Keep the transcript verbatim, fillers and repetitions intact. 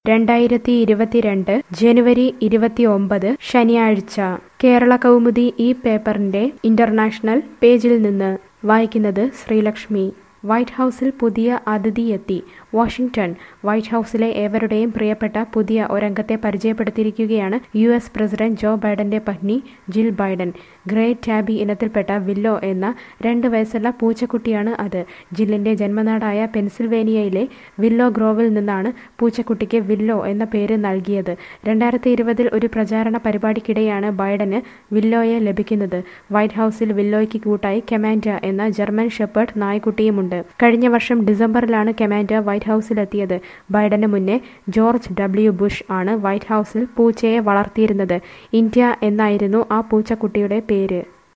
രണ്ടായിരത്തി ഇരുപത്തിരണ്ട് ജനുവരി ഇരുപത്തിയൊമ്പത് ശനിയാഴ്ച കേരള കൗമുദി ഈ പേപ്പറിന്റെ ഇന്റർനാഷണൽ പേജിൽ നിന്ന് വായിക്കുന്നത് ശ്രീലക്ഷ്മി. വൈറ്റ് ഹൗസിൽ പുതിയ അതിഥിയെത്തി. വാഷിംഗ്ടൺ. വൈറ്റ് ഹൗസിലെ ഏവരുടെയും പ്രിയപ്പെട്ട പുതിയ ഒരംഗത്തെ പരിചയപ്പെടുത്തിയിരിക്കുകയാണ് യു എസ് പ്രസിഡന്റ് ജോ ബൈഡന്റെ പത്നി ജിൽ ബൈഡൻ. ഗ്രേറ്റ് ടാബി ഇനത്തിൽപ്പെട്ട വില്ലോ എന്ന രണ്ട് വയസ്സുള്ള പൂച്ചക്കുട്ടിയാണ് അത്. ജില്ലിന്റെ ജന്മനാടായ പെൻസിൽവേനിയയിലെ വില്ലോ ഗ്രോവിൽ നിന്നാണ് പൂച്ചക്കുട്ടിക്ക് വില്ലോ എന്ന പേര് നൽകിയത്. രണ്ടായിരത്തി ഇരുപതിൽ ഒരു പ്രചാരണ പരിപാടിക്കിടെയാണ് ബൈഡന് വില്ലോയെ ലഭിക്കുന്നത്. വൈറ്റ് ഹൗസിൽ വില്ലോയ്ക്ക് കൂട്ടായി കമാൻഡ എന്ന ജർമ്മൻ ഷെപ്പേർഡ് നായ്ക്കുട്ടിയുമുണ്ട്. കഴിഞ്ഞ വർഷം ഡിസംബറിലാണ് കമാൻഡ വൈറ്റ് ഹൗസിലെത്തിയത്. ബൈഡന് മുന്നേ ജോർജ് ഡബ്ല്യു ബുഷ് ആണ് വൈറ്റ് ഹൗസിൽ പൂച്ചയെ വളർത്തിയിരുന്നത്. ഇന്ത്യ എന്നായിരുന്നു ആ പൂച്ചക്കുട്ടിയുടെ പേര്.